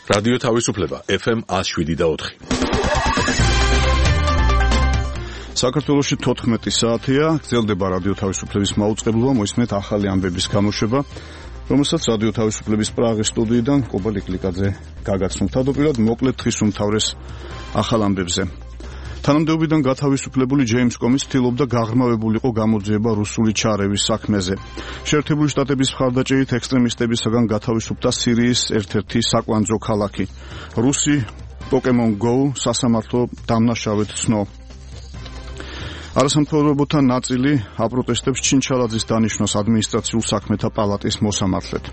რადიო თავისუფლება FM 107.4. საქართველოში 14 საათია, გრძელდება რადიო თავისუფლების მაუწყებლობა, მოისმენთ ახალი ამბების გამოშვება, რომელსაც რადიო თავისუფლების პრაღის სტუდიიდან კობალ იკლიკაძე გაგაცნობთ. თავდაპირველად მოკლედ თხის უმთავრეს ახალ ამბებზე. თანამდებობიდან გათავისუფლებული ჯეიმს კომი ცდილობდა გაღრმავებულიყო გამოძიება რუსული ჩარევის საქმეზე. შეერთებული შტატების მხარდაჭერით ექსტრემისტებისაგან გათავისუფლდა სირიის ერთ-ერთი საკვანძო ქალაქი. რუსი Pokemon Go სასამართლო დამნაშავედ ცნო. არასამთავრობოთა ნაწილი აპროტესტებს ჩინჩალაძის დანიშვნას ადმინისტრაციულ საქმეთა პალატის მოსამართლედ.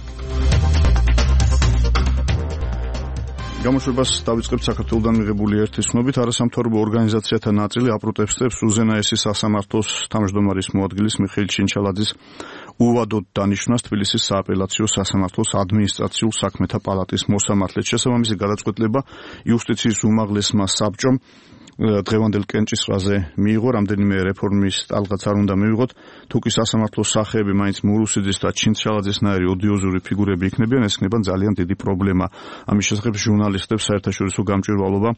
გამოშვებას დავიწყებთ საქართველოდან მიღებული ერთის ცნობით. არასამთავრობო ორგანიზაციათა ნაწილი აპროტესტებს უზენაესის სასამართლოს თავმჯდომარის მოადგილის მიხეილ ჩინჩალაძის უვადოდ დანიშვნას თბილისის სააპელაციო სასამართლოს ადმინისტრაციულ საქმეთა პალატის მოსამართლედ. შესაბამისი გადაწყვეტილება იუსტიციის უმაღლესმა საბჭომ დღევანდელ კენჭისყრაზე მიიღო. რამდენიმე რეფორმის ტალღაც არ უნდა მივიღოთ, თუ კი სასამართლოს სახეები მაინც მურუსიძის და ჩინჩალაძესნაირი ოდიოზური ფიგურები იქნებიან, ეს იქნება ძალიან დიდი პრობლემა. ამის შესახებ ჟურნალისტებს საერთაშორისო გამჭვირვალობა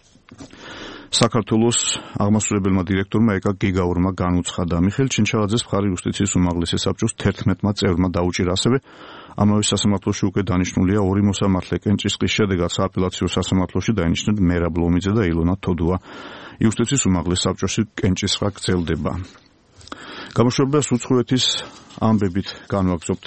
საქართველოს აღმასრულებელმა დირექტორმა ეკა გიგაურმა განუცხადა. მიხეილ ჩინჩალაძეს მხარი იუსტიციის უმაღლესი საბჭოს 11-მა წევრმა დაუჭირა. ასევე ამავე სასამართლოში უკვე დანიშნულია ორი მოსამართლე. კენჭისყრის შედეგად სააპელაციო სასამართლოში დაინიშნენ მერაბ ლომიძე და ილონა თოდუა. იუსტიციის უმაღლეს საბჭოში კენჭისყრა გრძელდება. გამოშვებას უცხოეთის ამბებით განვაგრძობთ.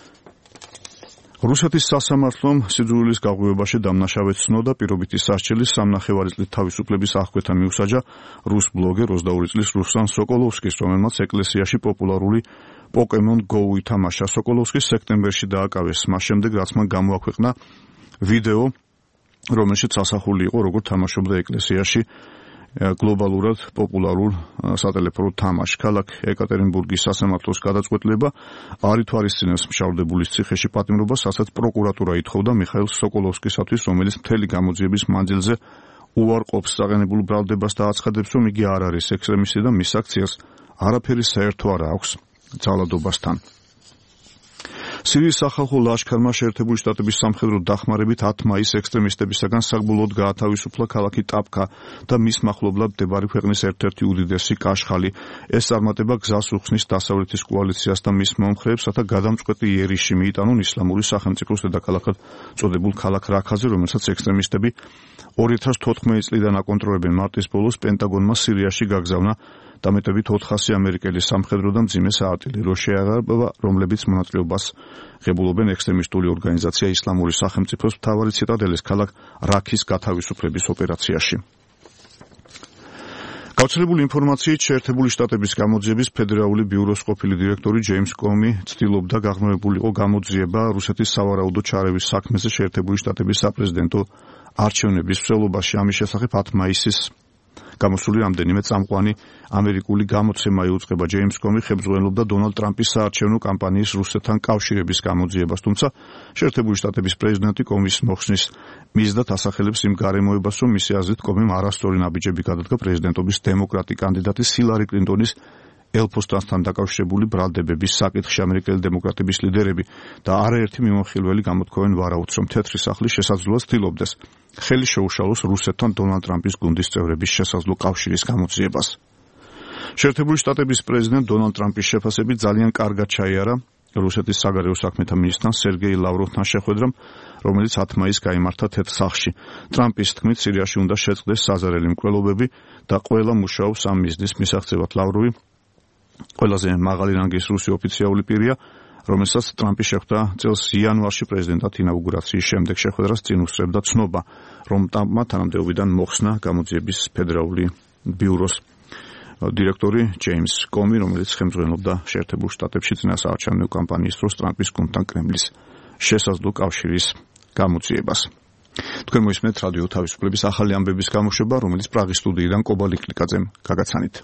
რუსეთის სასამართლომ სიძულვილის გაღვივებაში დამნაშავედ ცნო და პირობითი სასჯელის 3.5 წლით თავისუფლების აღკვეთა მიუსაჯა რუს ბლოგერ 22 წლის რუსლან სოკოლოვსკის, რომელმაც ეკლესიაში პოპულარული Pokemon Go ითამაშა. სოკოლოვსკის სექტემბერში დააკავეს, მას შემდეგ რაც მან გამოაქვეყნა ვიდეო, რომელშიც ასახული იყო როგორ თამაშობდა ეკლესიაში გლობალურად პოპულარულ სატელეფონო თამაშს. ქალაქ ეკატერინბურგის სასამართლოს გადაწყვეტილება არ ითვალისწინებს მშავდებულის ციხეში პატიმრობას, რასაც პროკურატურა ითხოვდა მიხაილ სოკოლოვსკისათვის, რომელიც მთელი გამოძიების მანძილზე უარყოფს საყენებულ ბრალდებას და აცხადებს, რომ იგი არ არის ექსტრემისტი და მის აქციას არაფერი საერთო არ აქვს ძალადობასთან. სირიის სახალხო ლაშქარმა შეერთებული შტატების სამხედრო დახმარებით 10 მაისს ექსტრემისტებისაგან საბოლოოდ გაათავისუფლა ქალაქი ტაპკა და მის მახლობლად მდებარე ქვეყნის ერთ-ერთი უდიდესი კაშხალი. ეს წარმატება გზას უხსნის დასავლეთის კოალიციას და მის მომხრეებს, რათა გადამწყვეტი იერიში მიიტანონ ისლამური სახელმწიფოს დედაქალაქად წოდებულ ქალაქ რაქაზე, რომელსაც ექსტრემისტები 2014 წლიდან აკონტროლებენ. მარტის ბოლოს პენტაგონმა სირიაში გაგზავნა დამეტებით 400 ამერიკელი სამხედრო და მძიმე საარტილერიო შეიარაღება, რომლებიც მონაწილეობას ღებულობენ ექსტრემისტული ორგანიზაცია ისლამური სახელმწიფოს მთავარი ციტადელის ქალაქ რაქის გათავისუფლების ოპერაციაში. გავრცელებული ინფორმაციით შეერთებული შტატების გამოძიების ფედერალური ბიუროს ყოფილი დირექტორი ჯეიმს კომი ცდილობდა გაღრმავებულიყო გამოძიება რუსეთის სავარაუდო ჩარევის საქმეზე შეერთებული შტატების საპრეზიდენტო არჩევნების მსვლელობაში. ამის შესახებ 10 მაისის გამოსული რამდენიმე წამყვანი ამერიკული გამოცემა იუწყება. ჯეიმს კომი ხებრძველობდა დონალდ ტრამპის საარჩევნო კამპანიის რუსეთთან კავშირების გამოძიებას, თუმცა შეერთებული შტატების პრეზიდენტი კომის მოხსნის მიზნად ასახელებს იმ გარემოებას, რომ მისი აზრით კომიმ არასწორი ნაბიჯები გადადგა პრეზიდენტობის დემოკრატი კანდიდატის ჰილარი კლინტონის ელფოსტანთან დაკავშირებული ბრალდებების საკითხში. ამერიკელი დემოკრატების ლიდერები და არაერთი მიმოხილველი გამოთქვენ ვარაუდს, რომ თეთრი სახლი შესაძლოა ცდილობდეს ხელი შეუშალოს რუსეთთან დონალდ ტრამპის გუნდის წევრების შესაძლო კავშირის გამოძიებას. შეერთებული შტატების პრეზიდენტ დონალდ ტრამპის შეფასებით ძალიან კარგად ჩაიარა რუსეთის საგარეო საქმეთა მინისტრთან სერგეი ლავროვთან შეხვედრამ, რომელიც 10 მაისს გაიმართა თეთრ სახლში. ტრამპის თქმით, სირიაში უნდა შეწყდეს საზარელი მკვლელობები და ყველა მუშაობს ამ მიზნის მისაღწევად. ლავროვი ყველაზე მაღალი რანგის რუსი ოფიციალური პირია, რომელსაც ტრამპი შეხვდა წელს იანვარში პრეზიდენტად ინაუგურაციის შემდეგ. შეხვედრას წინ უსწრებდა ცნობა, რომ ტრამპმა თანამდებობიდან მოხსნა გამოძიების ფედერალური ბიუროს დირექტორი ჯეიმს კომი, რომელიც ხელმძღვანელობდა შეერთებულ შტატებში წინასაარჩევნო კამპანიის დროს ტრამპის გუნდთან კრემლის შესაძლო კავშირის გამოძიებას. თქვენ მოისმენთ რადიო თავისუფლების ახალი ამბების გამოშვება, რომელიც პრაღის სტუდიიდან კობალ იკლიკაძემ გაგაცანით.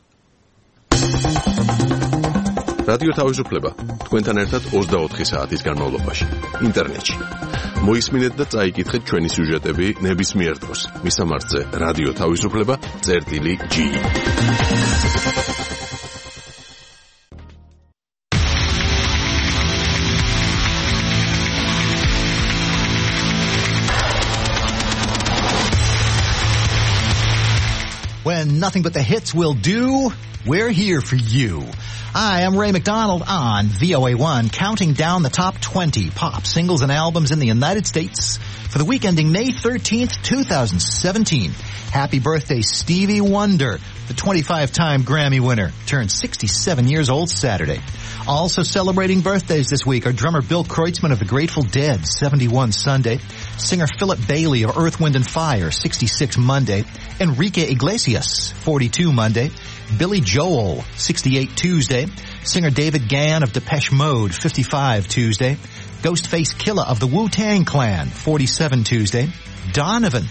რადიო თავისუფლება თქვენთან ერთად 24 საათის განმავლობაში ინტერნეტში. მოისმინეთ და წაიკითხეთ ჩვენი სიუჟეტები ნებისმიერ დროს. მისამართზე რადიო თავისუფლება.gi. when nothing but the hits will do, we're here for you. I am Ray McDonald on VOA1, counting down the top 20 pop singles and albums in the United States for the week ending May 13th, 2017. Happy birthday, Stevie Wonder, the 25-time Grammy winner, turned 67 years old Saturday. Also celebrating birthdays this week are drummer Bill Kreutzmann of the Grateful Dead, 71 Sunday, singer Philip Bailey of Earth, Wind & Fire, 66 Monday, Enrique Iglesias, 42 Monday, Billy Joel, 68 Tuesday, singer David Gann of Depeche Mode, 55 Tuesday, Ghostface Killah of the Wu-Tang Clan, 47 Tuesday, Donovan,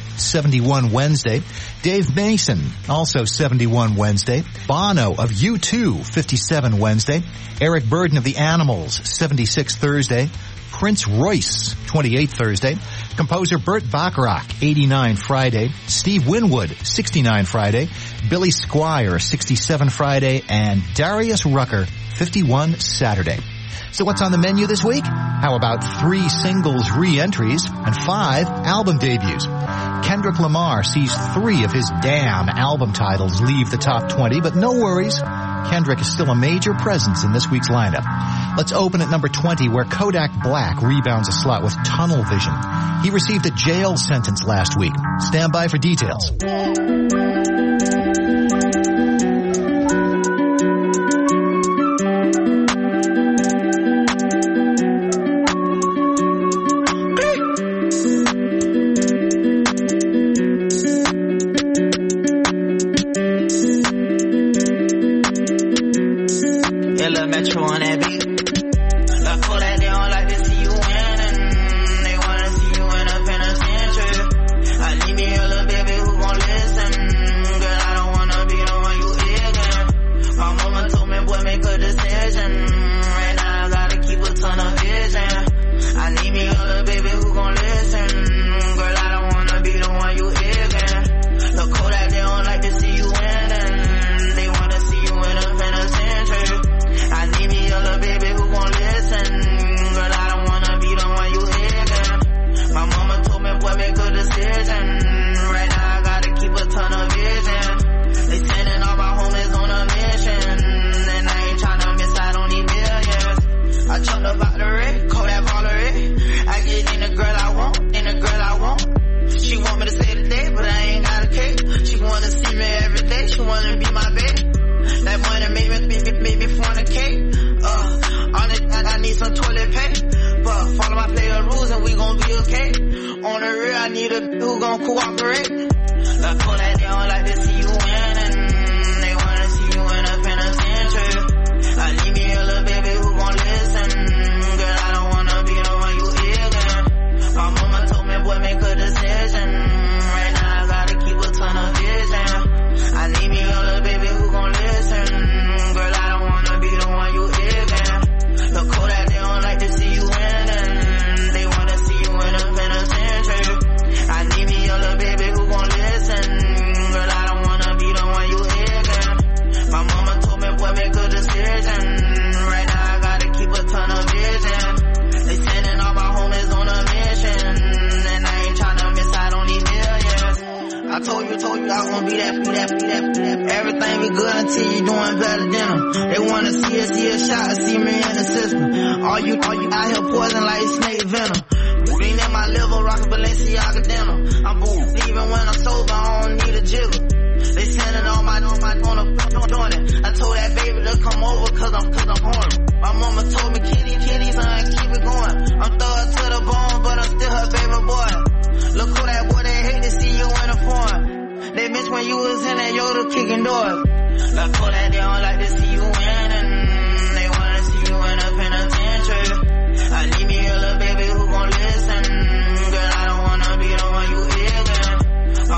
71 Wednesday, Dave Mason, also 71 Wednesday, Bono of U2, 57 Wednesday, Eric Burdon of The Animals, 76 Thursday, Prince Royce, 28 Thursday, composer Burt Bacharach, 89 Friday, Steve Winwood, 69 Friday, Billy Squier, 67 Friday, and Darius Rucker, 51 Saturday. So what's on the menu this week? How about 3 singles re-entries and 5 album debuts? Kendrick Lamar sees 3 of his Damn album titles leave the top 20, but no worries. Kendrick is still a major presence in this week's lineup. Let's open at number 20, where Kodak Black rebounds a slot with Tunnel Vision. He received a jail sentence last week. Stand by for details.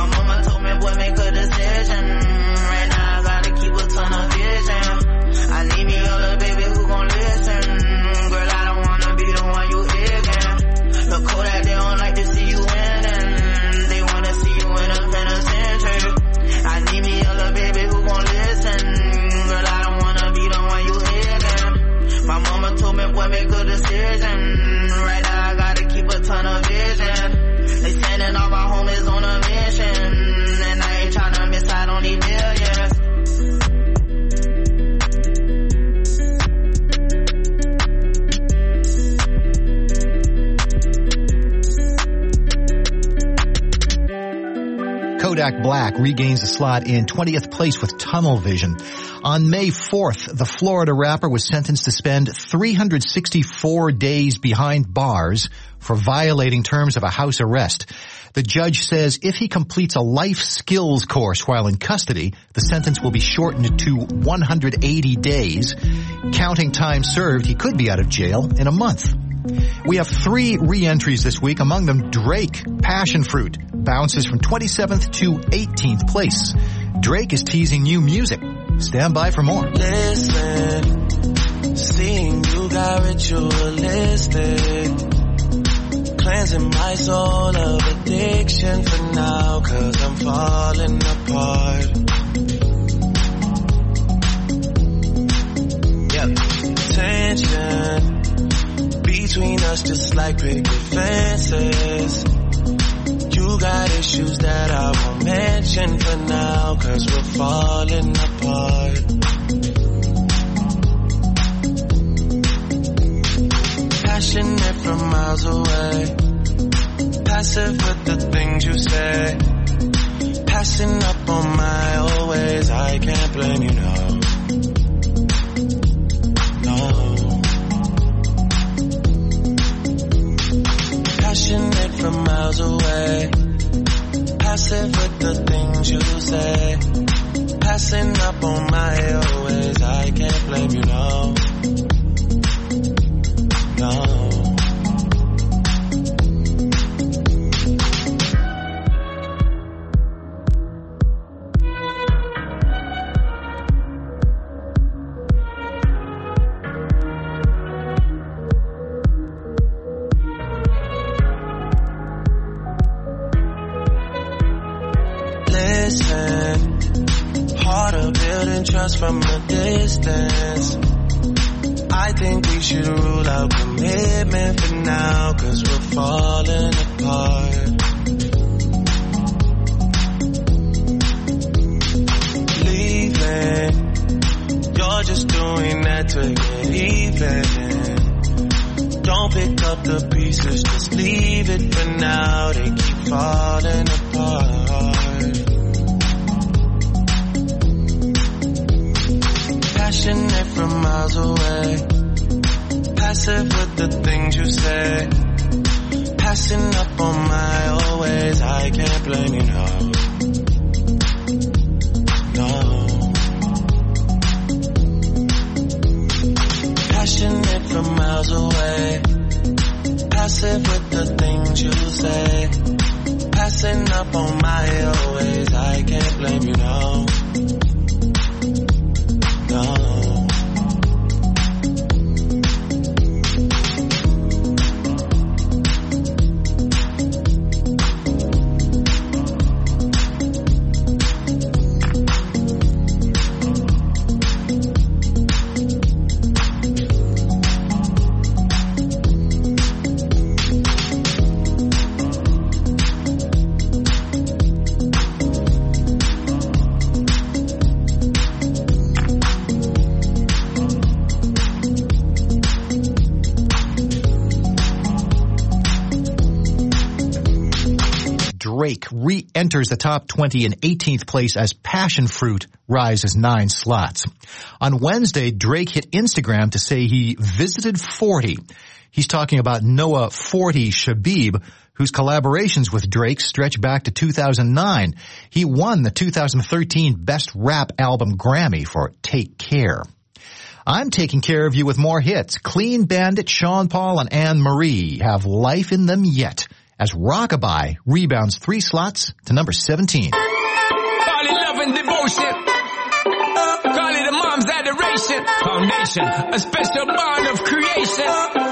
Boy, make a decision. Right now I gotta keep a ton of vision. I Kodak Black regains a slot in 20th place with Tunnel Vision. On May 4th, the Florida rapper was sentenced to spend 364 days behind bars for violating terms of a house arrest. The judge says if he completes a life skills course while in custody, the sentence will be shortened to 180 days. Counting time served, he could be out of jail in a month. We have 3 re-entries this week, among them Drake, Passion Fruit, bounces from 27th to 18th place. Drake is teasing new music. Stand by for more. Listen, seeing you got ritualistic, cleansing my soul of addiction for now, 'cause I'm falling apart. Yep. Tension between us just like picket fences. You got issues that I won't mention for now, 'cause we're falling apart. Passionate from miles away, passive with the things you say, passing up on my old ways. I can't blame you, no. Passionate from miles away, passive with the things you say, passing up on my old ways. I can't blame you, no. No. Trust from a distance. I think we should rule out commitment for now, 'cause we're falling apart. Leaving, you're just doing that to get even. Don't pick up the pieces, just leave it for now. They keep falling apart. Passionate from miles away, passive with the things you say, passing up on my old ways. I can't blame you, no. No. Passionate from miles away, passive with the things you say, passing up on my old ways. I can't blame you, no. No. Drake re-enters the top 20 in 18th place as Passion Fruit rises 9 slots. On Wednesday, Drake hit Instagram to say he visited 40. He's talking about Noah 40 Shabib, whose collaborations with Drake stretch back to 2009. He won the 2013 Best Rap Album Grammy for Take Care. I'm taking care of you with more hits. Clean Bandit, Sean Paul, and Anne Marie have life in them yet, as Rockabye rebounds 3 slots to number 17. Call it love and devotion. Call it a mom's adoration. Foundation, a special bond of creation.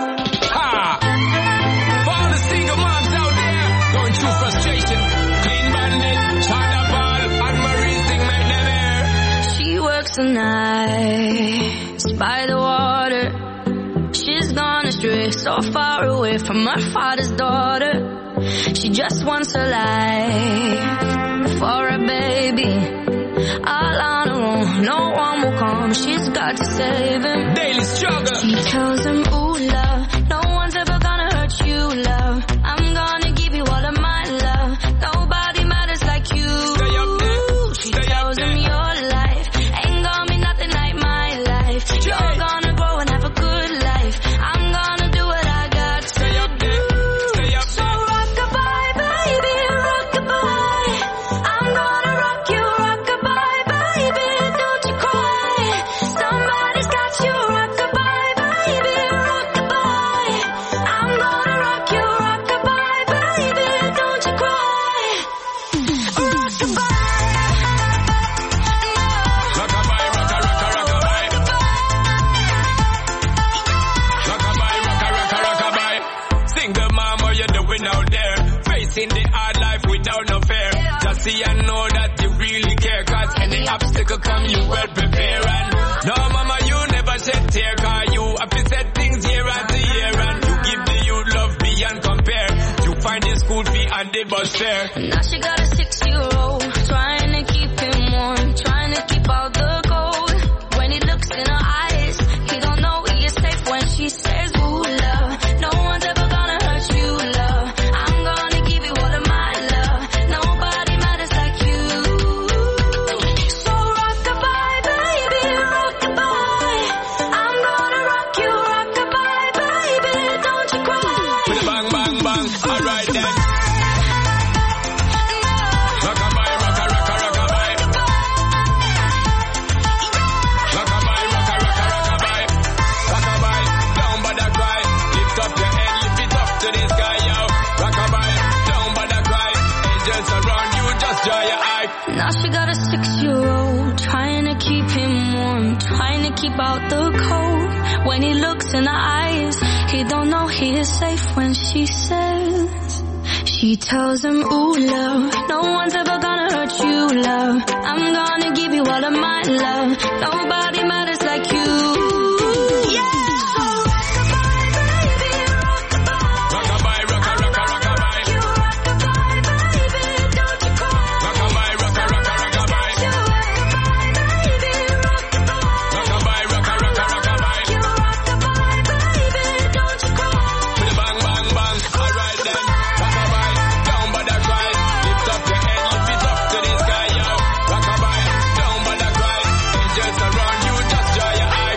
For all the single moms out there going through frustration. Clean Bandit, Sean Paul, and Marie sing make them air. She works the nights by the water. She's gone astray, so far away from her father's daughter. She just wants her life for a baby. All on her own, no one will come. She's got to save him. Daily struggle. She tells him, ooh, love, no one's ever gonna hurt you, love. I'm gonna give you all of my love. Nobody matters like you. obstacle come, you well prepared. And no, mama, you never shed tear, cause you have to set things year after year. And you give the youth love beyond compare. You find the school fee and the bus fare. Now she got a 6-year-old, trying to keep him warm, trying to keep out the cold. When he looks in her eyes, he don't know he is safe when she says, ooh, love, no one's ever gonna hurt you, love. I'm gonna give you all of my love. Nobody matters like you. So rock-a-bye, baby, rock-a-bye. I'm gonna rock you, rock-a-bye, baby, don't you cry. With a bang, bang, bang, alright then. Rock-a-bye, rock-a-rock-a, rock-a-bye. Rock-a-bye, rock-a-rock-a, rock-a-bye. Rock-a-bye, down by the cry. Lift up your head, lift it up to the sky, yo. Rock-a-bye, down by the cry. Angels around you, just draw your eye. Now she got a 6-year-old, trying to keep him warm, trying to keep out the cold. When he looks in her eyes, he don't know he is safe when she says, she tells him, ooh, love, no one's ever gonna hurt you, love. I'm gonna give you all of my love. Nobody matters like you. Yeah! So rock-a-bye, baby, rock-a-bye. Rock-a-bye, rock-a-rock-a, rock-a-bye. You rock-a-bye, baby, don't you cry. Rock-a-bye, rock-a-rock-a, rock-a-bye. You rock-a-bye, baby, rock-a-bye. Rock-a-bye, rock-a-rock-a, rock-a-bye. You rock-a-bye, baby, don't you cry. With a bang, bang, bang, alright then. Rock-a-bye, down by the cry. Lift up your head, lift it up to the sky, yo. Rock-a-bye, down by the cry. Angels around you, just draw your eye.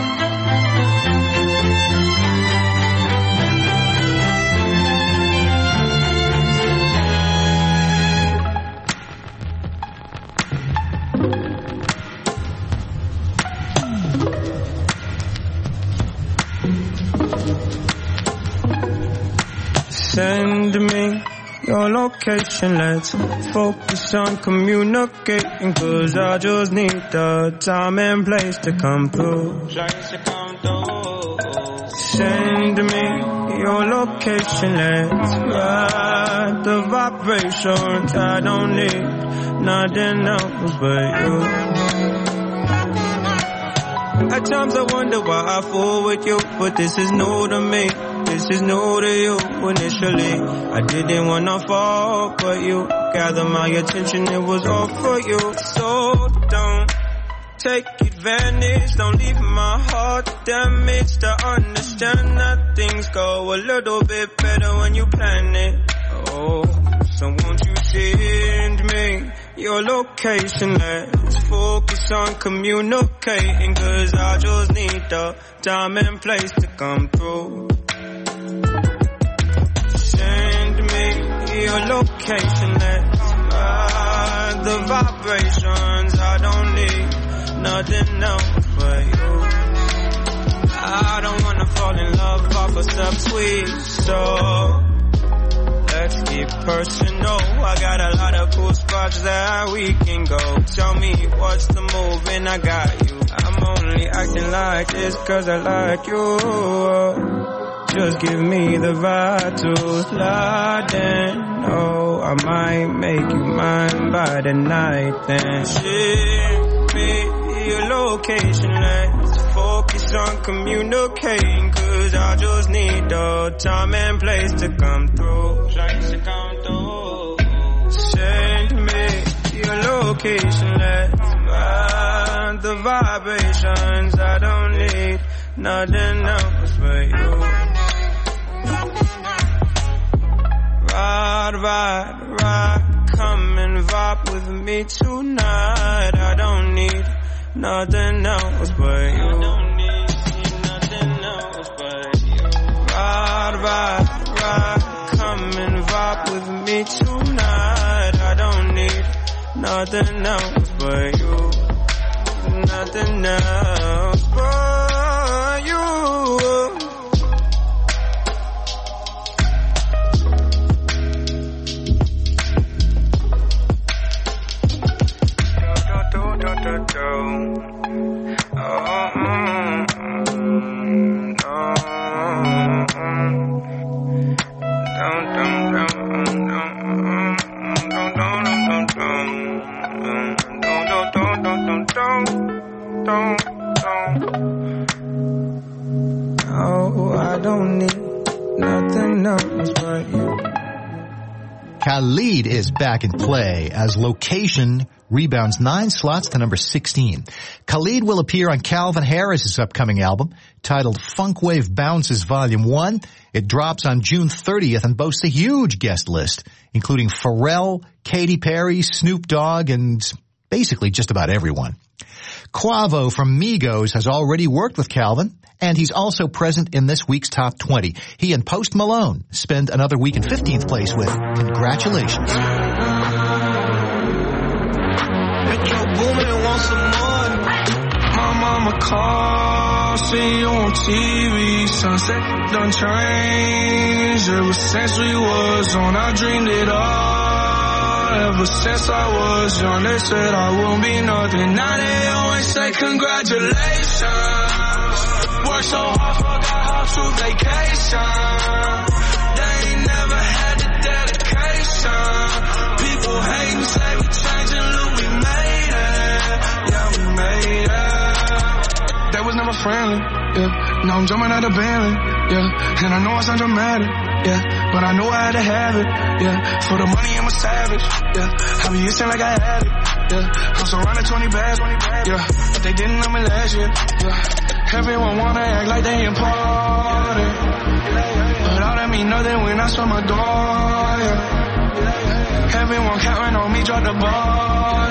Send me your location, let's focus on communicating, cause I just need the time and place to come through. Send me your location, let's ride the vibrations. I don't need nothing else but you. At times I wonder why I fool with you, but this is new to me. This is new to you. Initially, I didn't wanna fall, but you gathered my attention, it was all for you. So don't take advantage, don't leave my heart damaged. I understand that things go a little bit better when you plan it. Oh, so won't you send me your location? Let's focus on communicating, cause I just need the time and place to come through. Send me your location, let's ride the vibrations. I don't need nothing else but you. I don't wanna fall in love off a subtweet, so let's keep personal. I got a lot of cool spots that we can go. Tell me what's the move and I got you. I'm only acting like this cause I like you. Just give me the vibe to slide in. Oh, I might make you mine by the night then. Ship me your location, let's focus on communicating, cause I just need the time and place to come through. Send me your location, let's ride the vibrations. I don't need nothing else but you. Ride, ride, ride, come and vibe with me tonight. I don't need nothing else but you. Ride, ride, ride, come and vibe with me tonight. I don't need nothing else but you. Nothing else but you. don't need nothing else but you. Khalid is back in play as Location rebounds 9 slots to number 16. Khalid will appear on Calvin Harris's upcoming album titled Funkwave Bounces Volume 1. It drops on June 30th and boasts a huge guest list, including Pharrell, Katy Perry, Snoop Dogg, and basically just about everyone. Quavo from Migos has already worked with Calvin, and he's also present in this week's Top 20. He and Post Malone spend another week in 15th place with Congratulations. Metro Boomin want some more. My mama called, see you on TV. Sunset done changed. Ever since we was on, I dreamed it all. Ever since I was young, they said I won't be nothing. Now they always say congratulations. Worked so hard, forgot how to vacation. They ain't never had the dedication. People hating, say we changing, look, we made it. Yeah, we made it. That was never friendly, yeah. Now I'm jumping out of Bentley, yeah. And I know I sound dramatic, yeah. But I know I had to have it, yeah. For the money, I'm a savage, yeah. I be using like I had it, yeah. I'm surrounded 20 bags, yeah. But they didn't know me last year, yeah. Everyone wanna act like they important, but all that mean nothing when I saw my door, yeah. Everyone counting on me, drop the ball,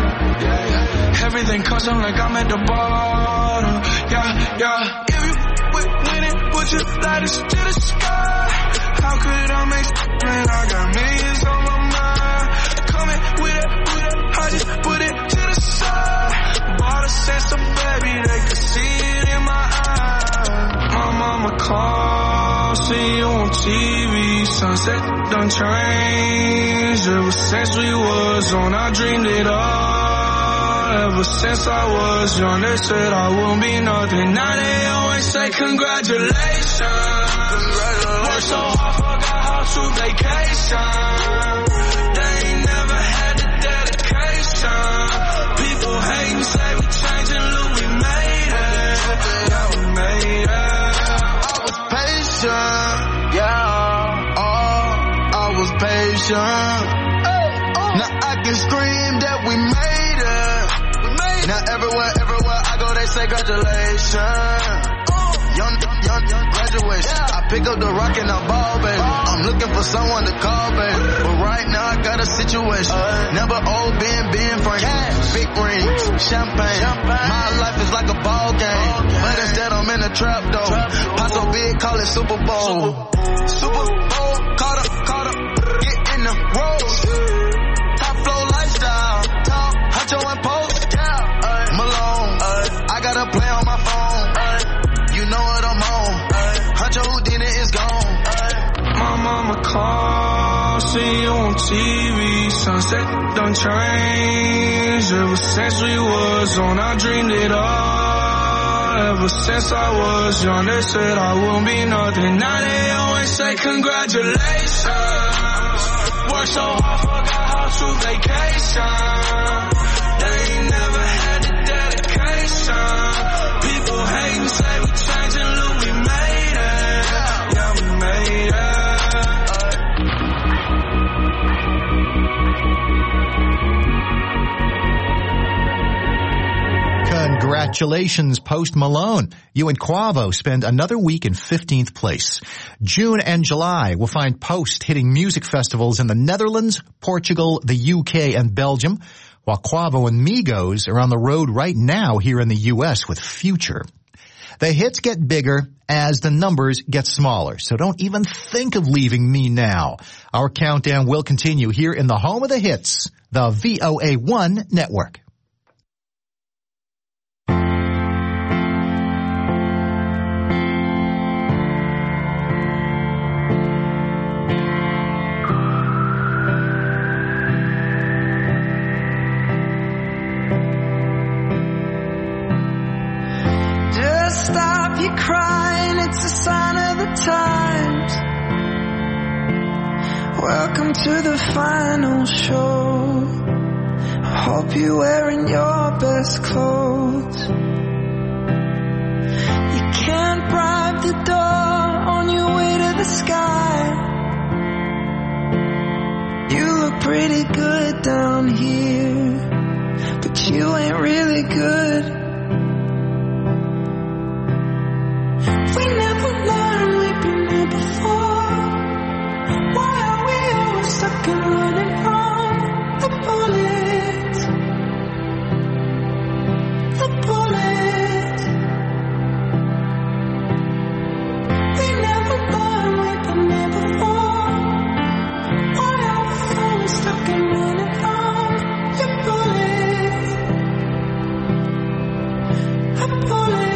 yeah. Everything custom like I'm at the bottom, yeah. If you winning, put your lighters to the sky. How could I make when I got millions on my mind? Coming with it, I just put it to the side. Bought a sense of baby, they could see it in my eyes. My mama called, see you on TV. Sunset done changed. Ever since we was on, I dreamed it all. Ever since I was young, they said I won't be nothing. Now they always say congratulations. Worked so hard, forgot how to vacation. They ain't never had the dedication. People hating, say we changing, look, we made it. Yeah, we made it. I was patient, yeah. Oh, I was patient. Now I can scream that we made it. Now everywhere I go, they say congratulations. Young graduation. I pick up the rock and I ball, baby. I'm looking for someone to call, baby. But right now I got a situation. Never old Ben Franklin. Big rings, champagne. My life is like a ball game. But instead I'm in a trap, though. Pop so big, call it Super Bowl. Super Bowl, caught up, get in the road. Top flow lifestyle. Huncho and Post. Malone, I got a play on my phone. You know what I'm on. Huncho Houdini is gone. My mama called, see you on TV. Sunset done changed. Ever since we was on, I dreamed it all. Ever since I was young, they said I won't be nothing. Now they always say congratulations. Worked so hard, forgot how to vacation. They ain't never had the dedication. People hating, say we changing, look, we made it. Yeah, we made it. Congratulations, Post Malone. You and Quavo spend another week in 15th place. June and July will find Post hitting music festivals in the Netherlands, Portugal, the UK, and Belgium, while Quavo and Migos are on the road right now here in the U.S. with Future. The hits get bigger as the numbers get smaller, so don't even think of leaving me now. Our countdown will continue here in the home of the hits, the VOA1 Network. Stop your crying, it's a sign of the times. Welcome to the final show. I hope you're wearing your best clothes. You can't bribe the door, pretty good down here, but you ain't really good. We never learned we've been here before. Why are we always stuck and running from the bullets? The bullets. We never learned we've been here before. Why are we always stuck and running from your bullets? A bullet.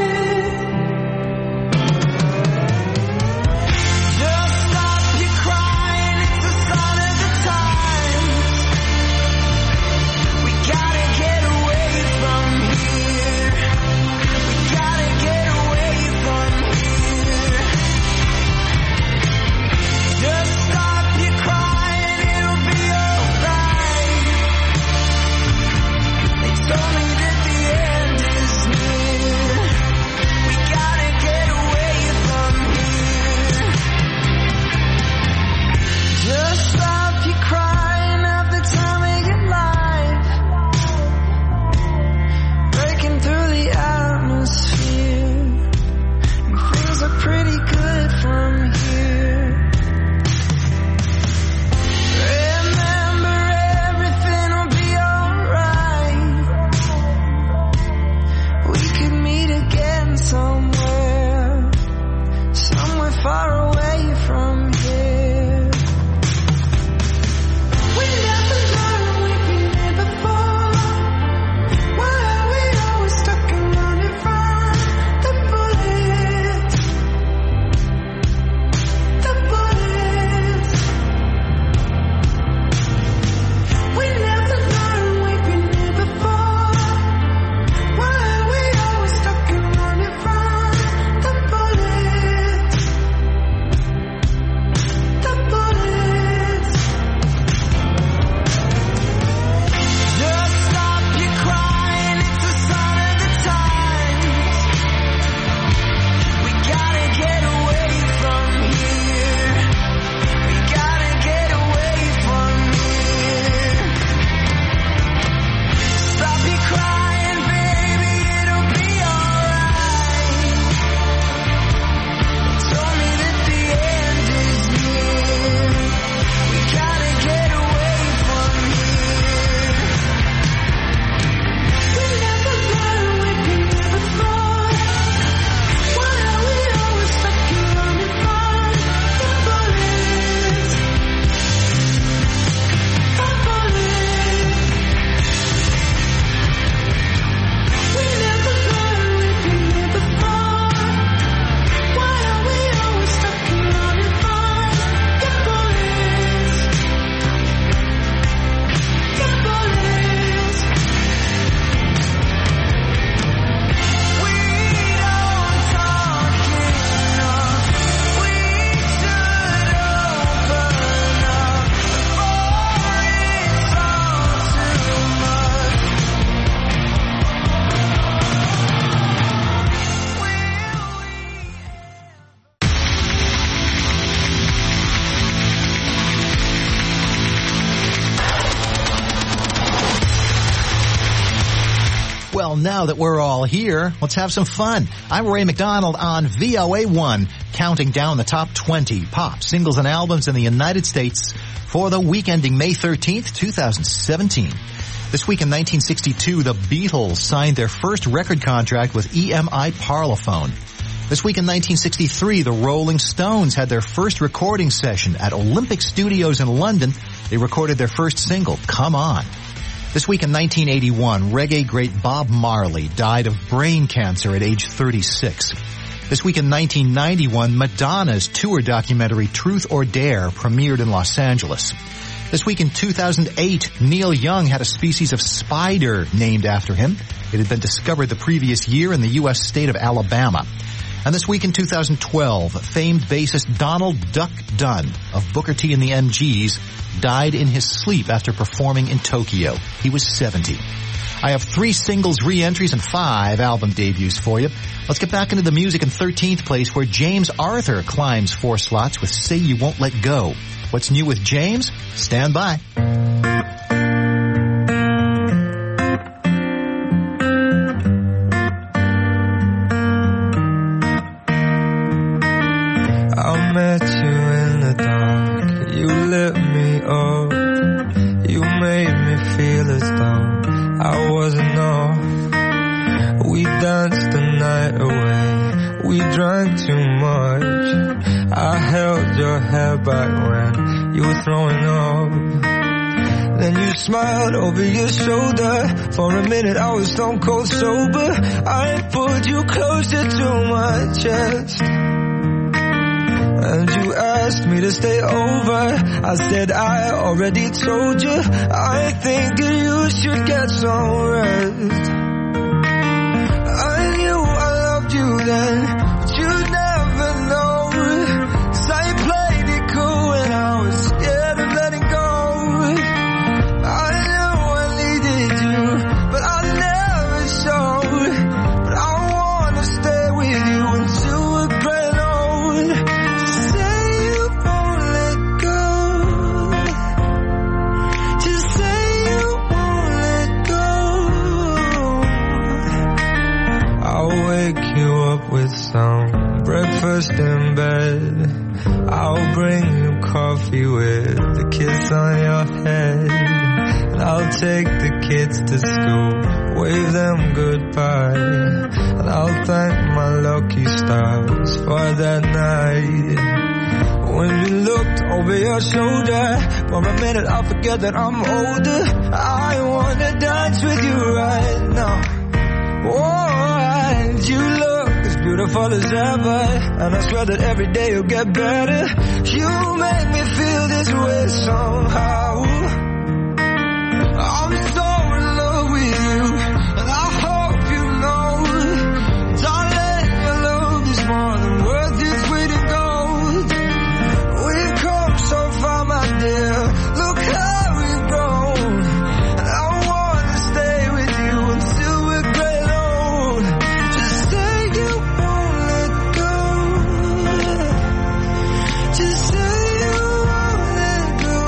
Well, now that we're all here, let's have some fun. I'm Ray McDonald on VOA1, counting down the top 20 pop singles and albums in the United States for the week ending May 13th, 2017. This week in 1962, the Beatles signed their first record contract with EMI Parlophone. This week in 1963, the Rolling Stones had their first recording session at Olympic Studios in London. They recorded their first single, Come On. This week in 1981, reggae great Bob Marley died of brain cancer at age 36. This week in 1991, Madonna's tour documentary Truth or Dare premiered in Los Angeles. This week in 2008, Neil Young had a species of spider named after him. It had been discovered the previous year in the U.S. state of Alabama. And this week in 2012, famed bassist Donald Duck Dunn of Booker T and the MGs died in his sleep after performing in Tokyo. He was 70. I have 3 singles re-entries and 5 album debuts for you. Let's get back into the music in 13th place, where James Arthur climbs 4 slots with Say You Won't Let Go. What's new with James? Stand by. met you in the dark, you lit me up, you made me feel as though I wasn't off. We danced the night away, we drank too much. I held your hair back when you were throwing up. Then you smiled over your shoulder. For a minute I was stone cold sober. I pulled you closer to my chest, and you asked me to stay over. I said I already told you, I think you should get some rest. I knew I loved you then, but you never know, 'cause I played it cool when I was scared of letting go. I knew I needed you, but I never showed. But I wanna stay with you until we're grown old. Say you won't let go, just say you won't let go. I'll wake you up with some breakfast in bed. I'll bring you coffee with a kiss on your head. And I'll take the kids to school, wave them goodbye. And I'll thank my lucky stars for that night. When you looked over your shoulder, for a minute I forget that I'm older. I wanna dance with you right now. Oh, and you look as beautiful as ever, and I swear that every day you'll get better. You make me feel this way somehow. I'm so in love with you, and I hope you know, darling, your love is more than worth its weight in gold. We've come so far, my dear, look how we've grown. And I wanna stay with you until we're great old. Just say you won't let go, just say you won't let go.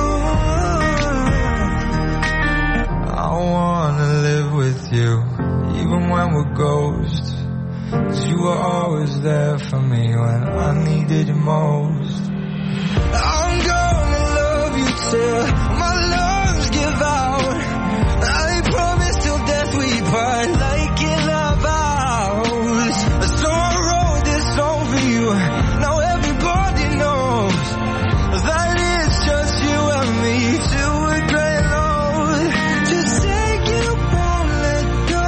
I wanna live with you, even when we're ghosts, 'cause you were always there for me when I needed you most. I'm gonna love you till my lungs give out. I promise till death we part, like in our vows. So I wrote this song for you, now everybody knows that it's just you and me till we're great old. Just say you won't let go,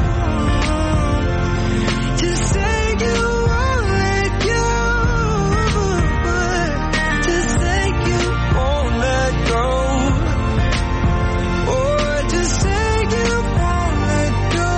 just say you won't let go, just say you won't let go. Oh, just say you won't let go.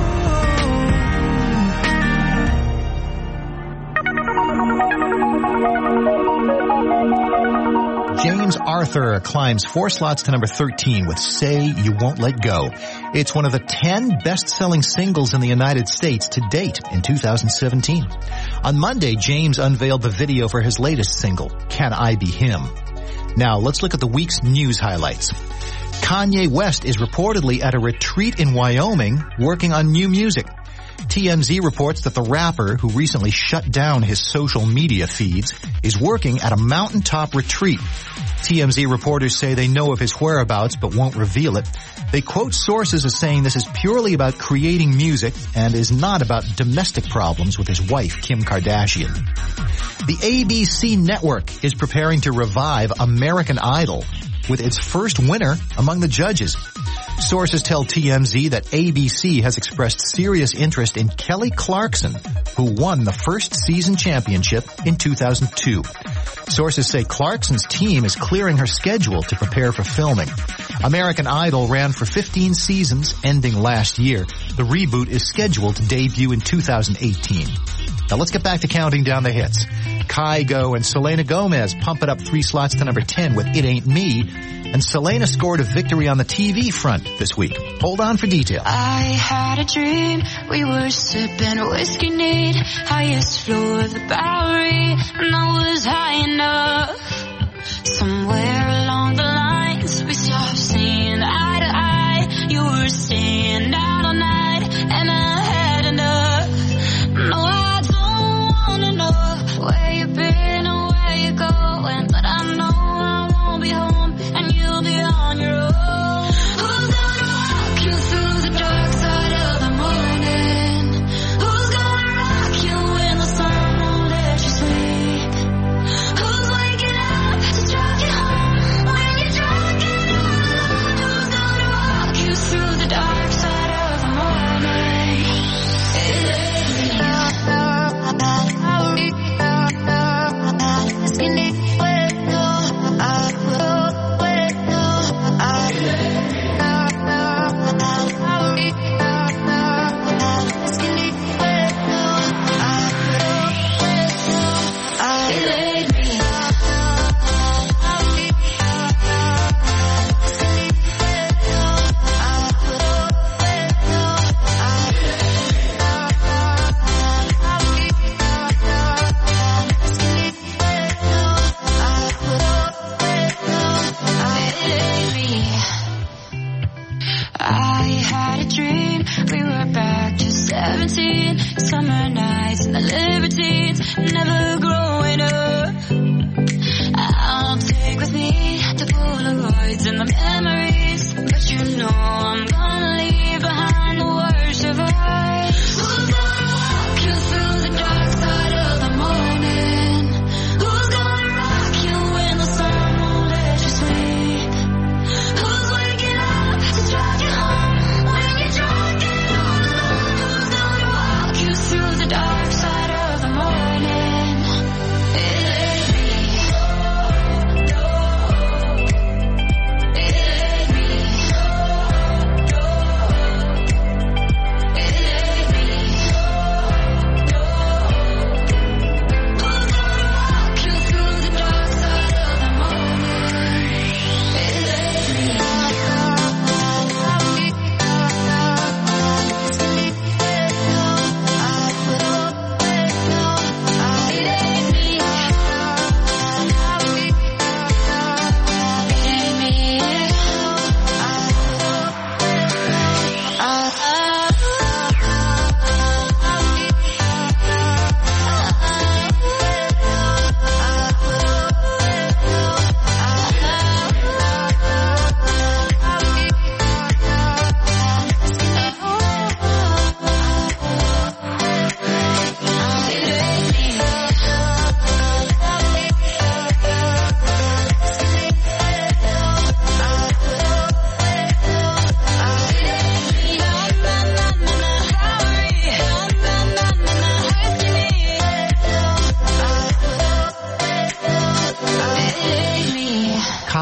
James Arthur climbs 4 slots to number 13 with Say You Won't Let Go. It's one of the 10 best-selling singles in the United States to date in 2017. On Monday, James unveiled the video for his latest single, Can I Be Him? Now, let's look at the week's news highlights. Kanye West is reportedly at a retreat in Wyoming working on new music. TMZ reports that the rapper, who recently shut down his social media feeds, is working at a mountaintop retreat. TMZ reporters say they know of his whereabouts but won't reveal it. They quote sources as saying this is purely about creating music and is not about domestic problems with his wife, Kim Kardashian. The ABC network is preparing to revive American Idol with its first winner among the judges. Sources tell TMZ that ABC has expressed serious interest in Kelly Clarkson, who won the first season championship in 2002. Sources say Clarkson's team is clearing her schedule to prepare for filming. American Idol ran for 15 seasons, ending last year. The reboot is scheduled to debut in 2018. Now let's get back to counting down the hits. Kygo and Selena Gomez pump it up 3 slots to number 10 with It Ain't Me. And Selena scored a victory on the TV front this week. Hold on for details. I had a dream, we were sipping whiskey neat, highest floor of the Bowery, and I was high enough. Somewhere along the lines, we stopped seeing eye to eye. You were staying out all night, and I had enough. No, I don't wanna know where you've been or where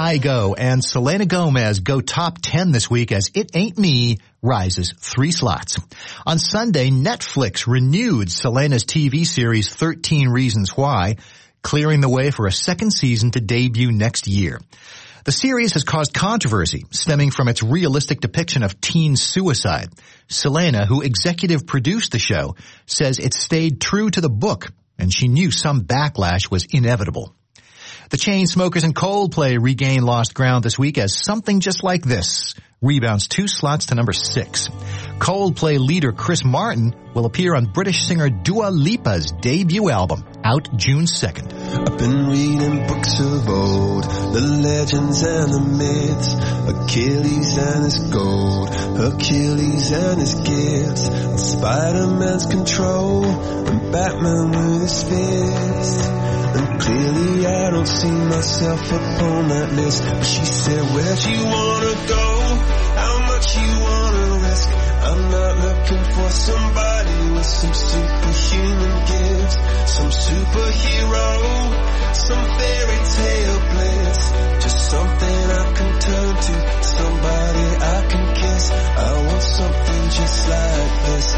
Kygo and Selena Gomez go top 10 this week as It Ain't Me rises 3 slots. On Sunday, Netflix renewed Selena's TV series 13 Reasons Why, clearing the way for a second season to debut next year. The series has caused controversy stemming from its realistic depiction of teen suicide. Selena, who executive produced the show, says it stayed true to the book, and she knew some backlash was inevitable. The Chainsmokers and Coldplay regain lost ground this week as Something Just Like This rebounds 2 slots to number 6. Coldplay leader Chris Martin will appear on British singer Dua Lipa's debut album, out June 2nd. I've been reading books of old, the legends and the myths, Achilles and his gold, Hercules and his gifts, Spider-Man's control, and Batman with his fist. And clearly I don't see myself upon that list. But she said, where'd you wanna go? How much you wanna risk? I'm not looking for somebody with some superhuman gifts, some superhero, some fairy tale bliss. Just something I can turn to, somebody I can kiss. I want something just like this.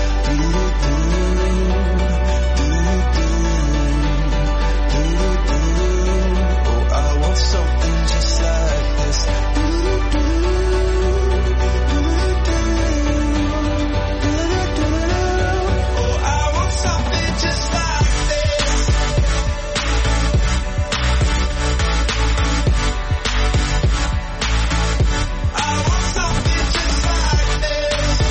Something just like this. Oh, I want something just like this. I want something just like this.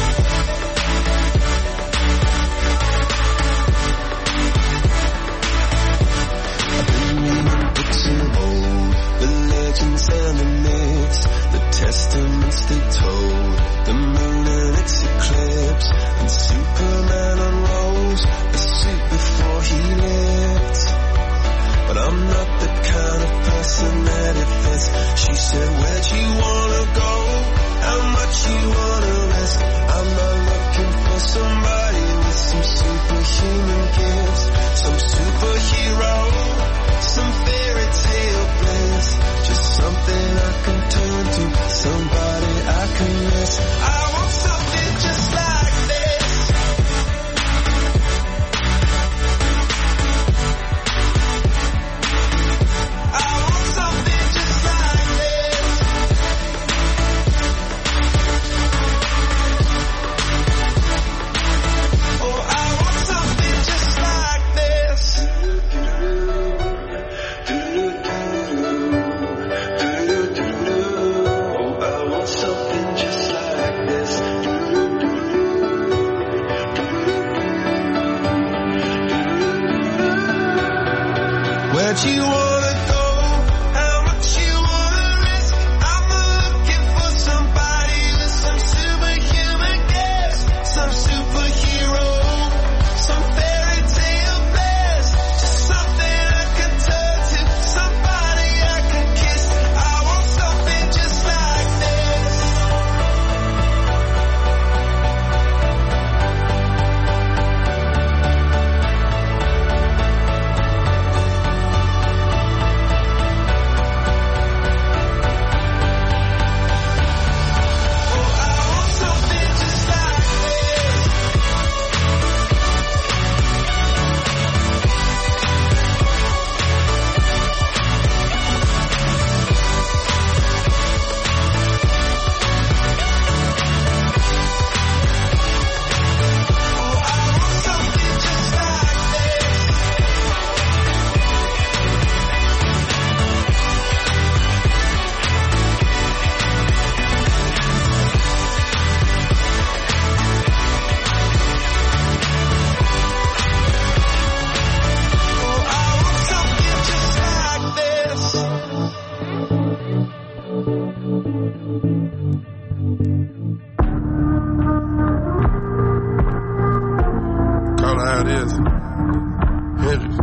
I've been reading books of old, the legends and the myths, the testaments they told, the moon and its eclipse, and Superman unrolls the suit before he lived. But I'm not the kind of person that it fits. She said, where'd you wanna go? How much you wanna risk? I'm not looking for somebody with some superhuman gifts, some superhero, some fairy tale bliss. Just something I can turn to, somebody I can miss. I want something just like this. I want something just like this. Oh, I want something just like this. Oh, I want something just like this. Where'd you wanna go? How much you wanna risk? I'm looking for somebody with some superhuman gifts, some superhero, some fairy tale bliss. Just something I can turn to, somebody I can kiss. I want something just like this. Oh, I want something just like this. Oh, I want something just like this. Oh, I want something just like this. Call it how it is. Hendrix.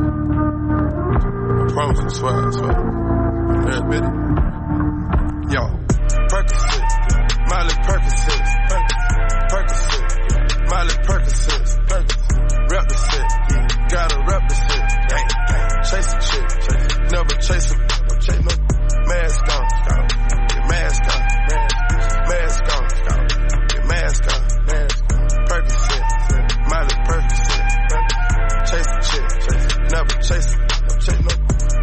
I promise, I swear, I swear. You admit it. Yo, Percocet, Miley Percocet, Percocet, Miley Percocet, rep the set, gotta rep the set, chase a chick, never chase a, no mask on,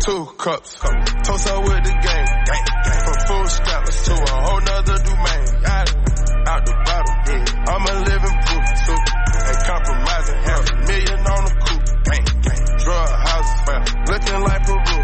2 cups. Toast up with the gang. From food stamps to a whole nother domain. Out the bottom, I'm a living proof. Ain't compromising, $500,000 on the coupe. Drug houses, looking like Peru.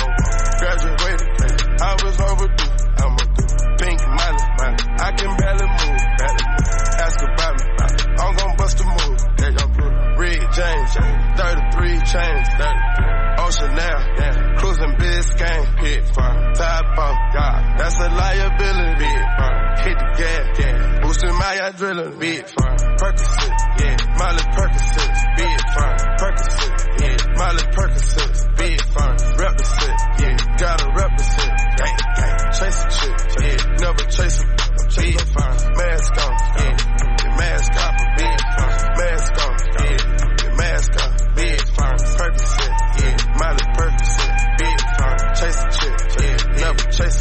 Graduated, I was overdue. I'm a pink Miley, I can barely move. Ask about me, I'm gon' bust a move. Red James, 33 chains, Ocean now, cruising Biscayne, hit fire, top off, God, that's a liability, big fire, hit the gas, boosting my adrenaline, big fire, Percocet, Miley Percocet, big fire, Percocet, Miley Percocet, big fire, represent, gotta represent, chase a chick, never chase a big fire, mask on, mask off, big fire, mask on, mask off, big fire, Percocet, Miley Percocet, big fire, chase a chick, never chase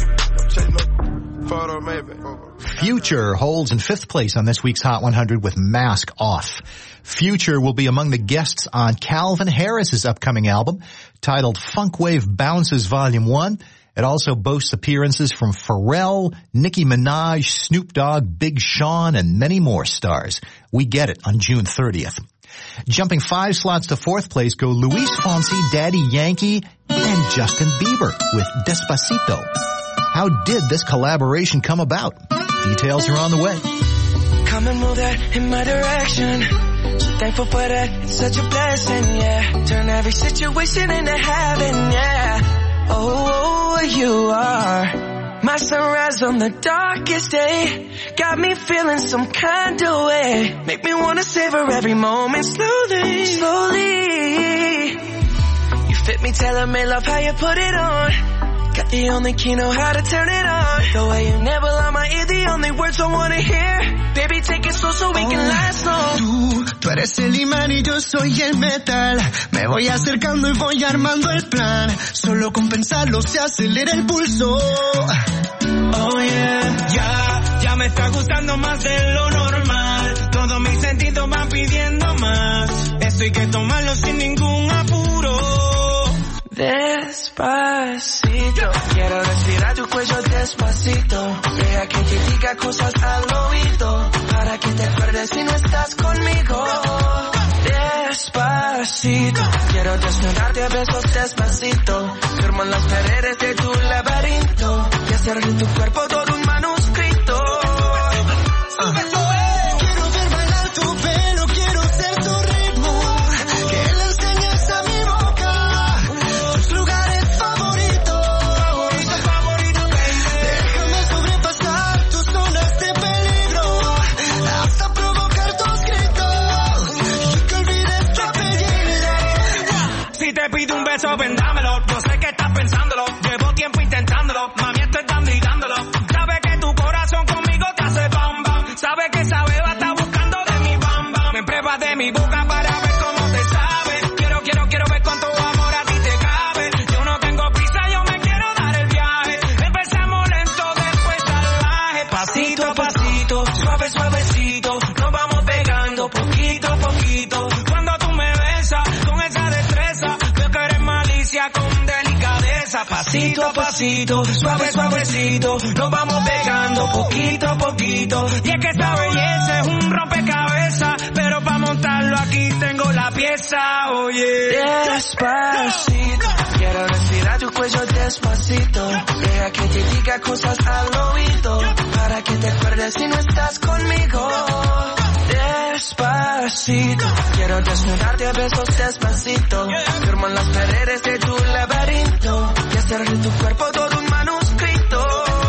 no photo maybe. Future holds in 5th place on this week's Hot 100 with Mask Off. Future will be among the guests on Calvin Harris's upcoming album titled Funk Wave Bounces Volume 1. It also boasts appearances from Pharrell, Nicki Minaj, Snoop Dogg, Big Sean, and many more stars. We Get It on June 30th. Jumping 5 slots to 4th place go Luis Fonsi, Daddy Yankee, and Justin Bieber with Despacito. How did this collaboration come about? Details are on the way. Come and move that in my direction. So thankful for that, it's such a blessing, yeah. Turn every situation into heaven, yeah. Oh, you are my sunrise on the darkest day. Got me feeling some kind of way. Make me wanna savor every moment slowly, slowly. You fit me, tailor-made, love how you put it on. Got the only key, know how to turn it on. The way you never lie my ear, the only words I wanna hear. Baby, take it slow so we can last long. Tú eres el imán y yo soy el metal. Me voy acercando y voy armando el plan. Solo con pensarlo se acelera el pulso. Oh yeah, ya me está gustando más de lo normal. Todos mis sentidos van pidiendo más. Esto hay que tomarlo sin ningún apuro. Despacito, quiero respirar tu cuello despacito. Deja que te diga cosas al oído, para que te acuerdes si no estás conmigo. Despacito, quiero desnudarte a besos despacito. Firmo en las paredes de tu laberinto y hacer de tu cuerpo todo un manuscrito. Quiero ver bailar tu pelo, quiero ser tu ritmo. Que le enseñes a mi boca tus lugares favoritos. Déjame sobrepasar tus zonas de peligro, hasta provocar tus gritos y que olvides tu apellido. Si te pido un beso, ven dámelo. Yo sé que estás pensándolo, llevo tiempo intentándolo. Mami, estoy dando y dándolo. Sabe que tu corazón conmigo te hace bam bam. Sabe que esa beba está buscando de mi bam bam. Me pruebas de mi boca para ver cómo te sabe. Quiero ver cuánto amor a ti te cabe. Yo no tengo prisa, yo me quiero dar el viaje. Empezamos lento, después salvaje. Pasito a pasito, suave suavecito. Nos vamos pegando poquito a poquito. Cuando tú me besas con esa destreza, veo que eres malicia con delicadeza. Pasito a pasito, suave suavecito. Nos vamos pegando poquito a poquito. Y es que esta belleza es un rompecabezas, pero para montarlo aquí tengo la pieza, oye. Despacito, quiero respirar tu cuello despacito. Deja que te diga cosas al oído, para que te acuerdes si no estás conmigo. Despacito, quiero desnudarte a besos despacito. Firmo en las paredes de tu laberinto y hacer de tu cuerpo todo un manuscrito.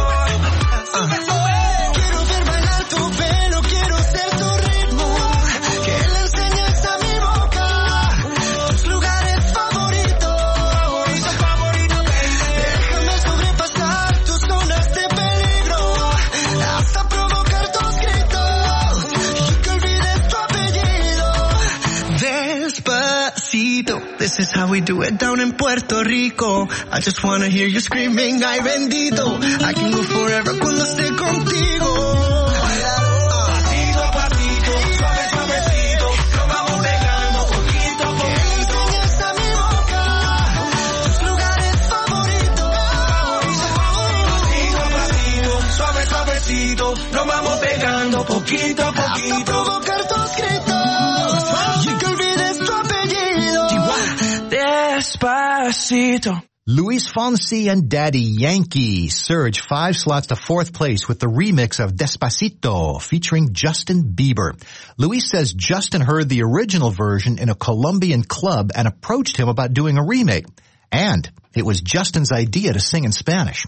Quiero ver bailar tu pelo, quiero ser tu ritmo. Que le enseñes a mi boca tus lugares favoritos. Déjame sobrepasar tus zonas de peligro, hasta provocar tus gritos y que olvides tu apellido. Despacito, this is how we do it down in Puerto Rico. I just wanna hear you screaming, ay bendito. I can go forever cuando esté contigo. Pasito a pasito, suave suavecito. Nos vamos pegando poquito a poquito. Que le enseñes a mi boca tus lugares poquito, poquito, poquito. Hasta provocar tus gritos y que olvides tu apellido. Despacito. Luis Fonsi and Daddy Yankee surge 5 slots to 4th place with the remix of Despacito featuring Justin Bieber. Luis says Justin heard the original version in a Colombian club and approached him about doing a remake. And it was Justin's idea to sing in Spanish.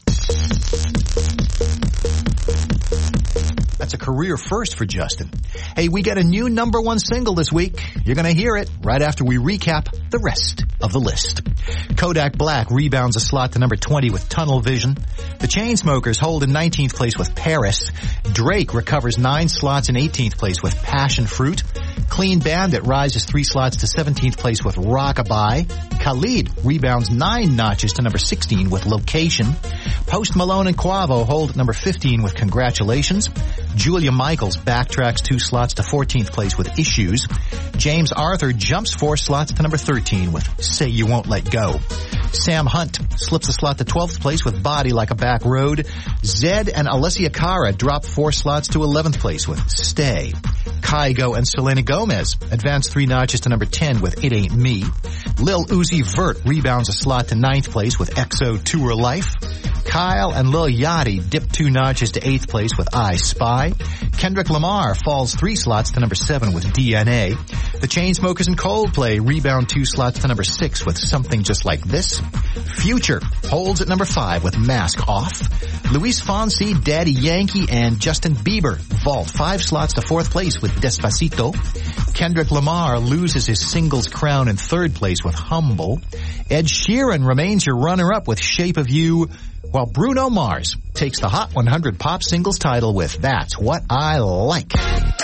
That's a career first for Justin. Hey, we get a new #1 single this week. You're going to hear it right after we recap the rest of the list. Kodak Black rebounds a slot to number 20 with Tunnel Vision. The Chainsmokers hold in 19th place with Paris. Drake recovers 9 slots in 18th place with Passion Fruit. Clean Bandit rises 3 slots to 17th place with Rockabye. Khalid rebounds 9 notches to number 16 with Location. Post Malone and Quavo hold at number 15 with Congratulations. Julia Michaels backtracks 2 slots to 14th place with Issues. James Arthur jumps 4 slots to number 13 with Say You Won't Let Go. Sam Hunt slips a slot to 12th place with Body Like a Back Road. Zed and Alessia Cara drop 4 slots to 11th place with Stay. Kygo and Selena Gomez advance 3 notches to number 10 with It Ain't Me. Lil Uzi Vert rebounds a slot to 9th place with EXO Tour Life. Kyle and Lil Yachty dip 2 notches to 8th place with I Spy. Kendrick Lamar falls 3 slots to number 7 with DNA. The Chainsmokers and Coldplay rebound 2 slots to number 6 with Something Just Like This. Future holds at number 5 with Mask Off. Luis Fonsi, Daddy Yankee, and Justin Bieber vault 5 slots to 4th place with Despacito. Kendrick Lamar loses his singles crown in 3rd place with Humble. Ed Sheeran remains your runner-up with Shape of You, while Bruno Mars takes the Hot 100 Pop Singles title with That's What I Like.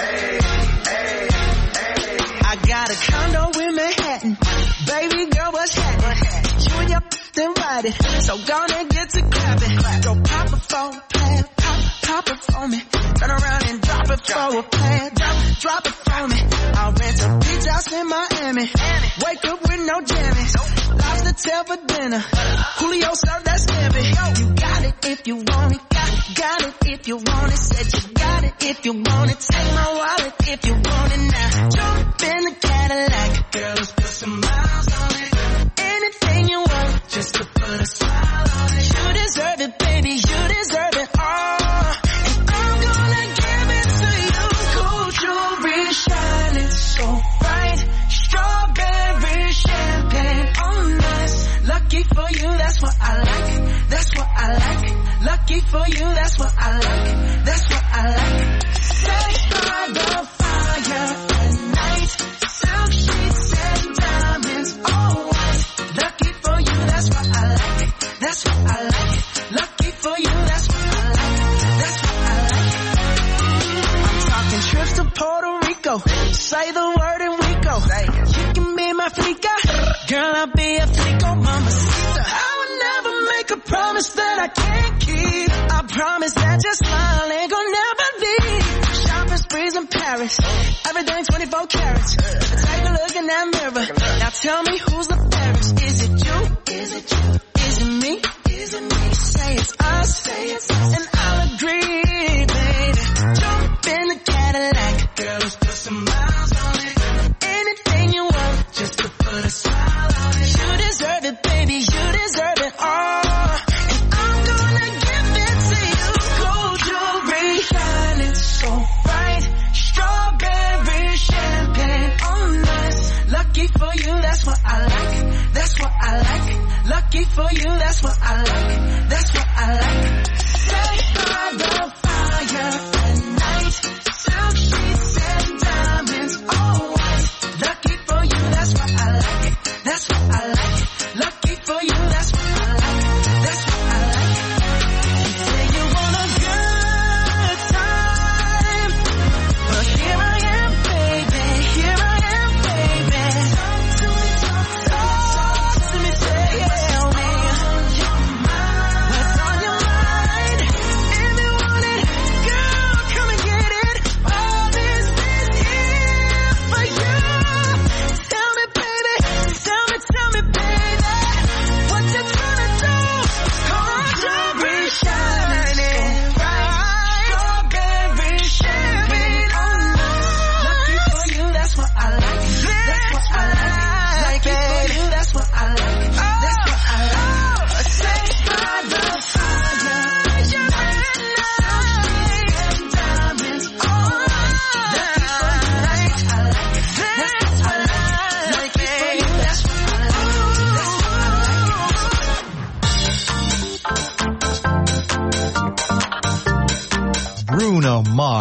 I got a condo in Manhattan. Baby girl, what's happening? You and your then ride it. So gonna get to clapping. Go pop it for a plan. Pop it for me. Turn around and drop it for a plan. Drop it for me. I'll rent a beach house in Miami. Wake up with no jammies. Lobster tail for dinner. Julio served that scampi. You got it if you want it. Got it if you want it. Said you got it if you want it. Take my wallet if you want it now. Jump in the Cadillac. Girl, let's put some miles on it. Anything you want, just to put a smile on it. You deserve it, baby. You deserve it all. And I'm gonna give it to you. Gold jewelry shining so bright. Strawberry champagne on us. Lucky for you, that's what I like. That's what I like. Lucky for you, that's what I like. That's what I like. Set by the fire at night. Silk sheets and diamonds all white. Lucky for you, that's what I like. That's what I like. Lucky for you, that's what I like. That's what I like. I'm talking trips to Puerto Rico. Say the word and we go. You can be my flica. Girl, I'll be a flico, mamacita. I would never make a promise that I can't keep. I promise that your smile ain't gonna never leave. Shopping sprees in Paris. Everything 24 carats. Take a look in that mirror. Now tell me who's the fairest. Is it you? Is it you? Is it me? Is it me? Say it's us. Say it's us. And I'll agree, baby. Jump in the Cadillac. Girl, let's put some miles on it. Anything you want, just to put a smile on it. You deserve it, baby. You deserve it all. And I'm gonna give it to you. Gold jewelry shining so bright. Strawberry champagne on us. Lucky for you, that's what I like. That's what I like. Lucky for you, that's what I like. That's what I like. Set by the fire at night. Silk sheets and diamonds all white. Lucky for you, that's what I like. That's what I like. Lucky for you, that's what I like. That's what I like. You say you want a good time, but here I am, baby. Here I am, baby. Talk to me, tell me, tell me. What's on your mind?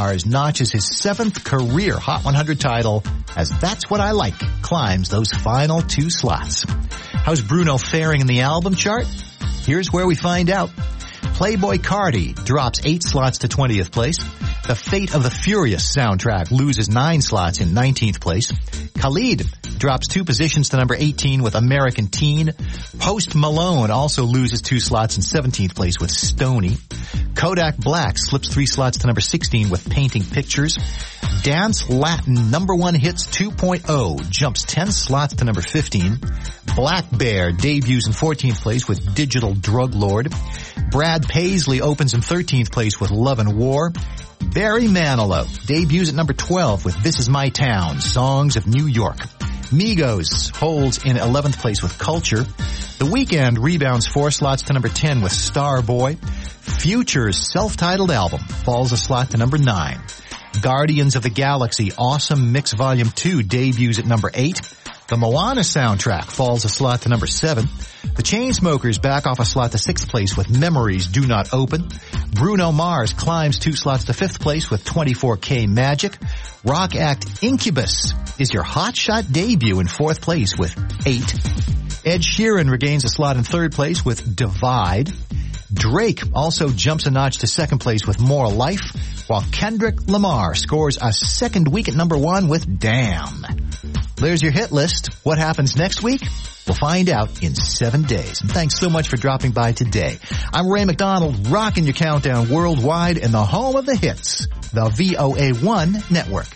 Mars notches his 7th career Hot 100 title as That's What I Like climbs those final 2 slots. How's Bruno faring in the album chart? Here's where we find out. Playboi Carti drops 8 slots to 20th place. The Fate of the Furious soundtrack loses 9 slots in 19th place. Khalid drops 2 positions to number 18 with American Teen. Post Malone also loses 2 slots in 17th place with Stoney. Kodak Black slips 3 slots to number 16 with Painting Pictures. Dance Latin number 1 hits 2.0 jumps 10 slots to number 15. Black Bear debuts in 14th place with Digital Drug Lord. Brad Paisley opens in 13th place with Love and War. Barry Manilow debuts at number 12 with This Is My Town, Songs of New York. Migos holds in 11th place with Culture. The Weeknd rebounds 4 slots to number 10 with Starboy. Future's self-titled album falls a slot to number 9. Guardians of the Galaxy Awesome Mix Volume 2 debuts at number 8. The Moana soundtrack falls a slot to number 7. The Chainsmokers back off a slot to 6th place with Memories Do Not Open. Bruno Mars climbs 2 slots to 5th place with 24K Magic. Rock act Incubus is your hotshot debut in 4th place with 8. Ed Sheeran regains a slot in 3rd place with Divide. Drake also jumps a notch to 2nd place with More Life, while Kendrick Lamar scores a 2nd week at number 1 with Damn. There's your hit list. What happens next week? We'll find out in 7 days. And thanks so much for dropping by today. I'm Ray McDonald, rocking your countdown worldwide in the home of the hits, the VOA1 Network.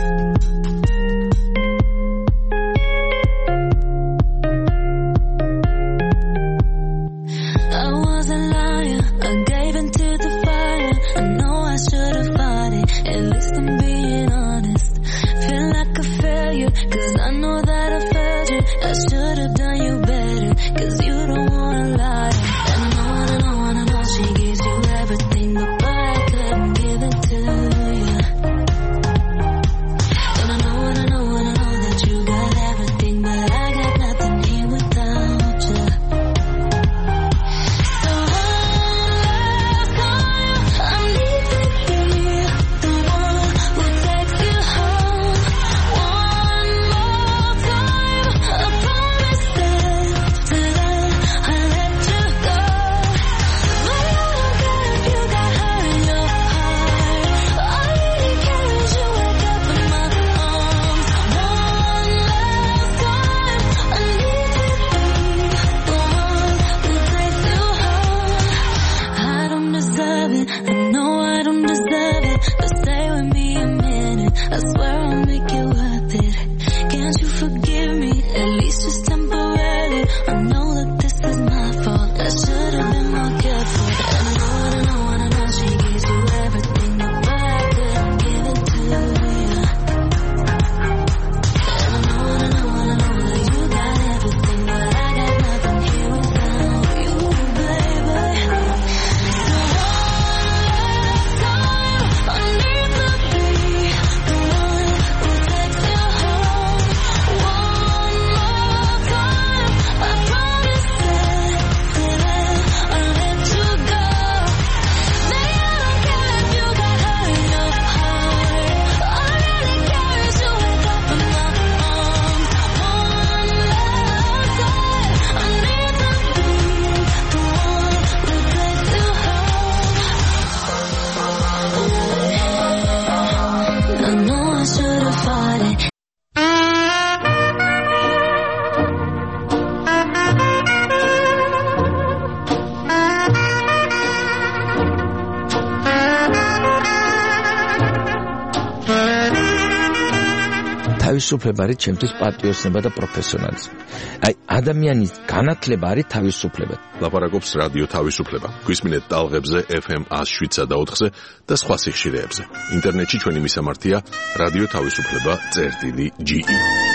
I was a liar, I gave into the fire. I know I should have fought it, at least I'm being honest. Feel like a failure, cause I know that I failed you. I should have done you better, cause you don't wanna lie. I know, she gives you everything, but I couldn't give it to you. And I know that you got everything, but I got nothing here without you. So last time, I need to be the one who takes you home. One more time, I promise that I'll let you go. But I don't care if you got hurt in your heart. All I really care is you wake up in my arms. One last time, I need to be the one who takes you home. I don't deserve it, I know I don't deserve it, but stay with me a minute, I swear I'll make it worth it. Can't you forgive me, at least just temporarily? I know that this is my fault, I should have been more careful. And I know she gives you everything, but I couldn't give it to you. And I know that you got everything, but I got nothing here without you, baby. So one last time, I need to be the one who takes you home. One more time, I promise that I'll let you go. Baby, I don't care if you got hurt in your heart. All I really care is you wake up in my arms. One last time, I need to be the one who takes you home. I know I should have fought it. თავისუფლება არის ჩემთვის პატრიოტიზმი და პროფესიონალიზმი. აი, ადამიანის განათლება არის თავისუფლება. ლაპარაკობს რადიო თავისუფლება. გვისმინეთ ტალღებზე FM 107 და 4-ზე და სხვა სიხშირეებზე. ინტერნეტში ჩვენი მისამართია რადიო თავისუფლება.ge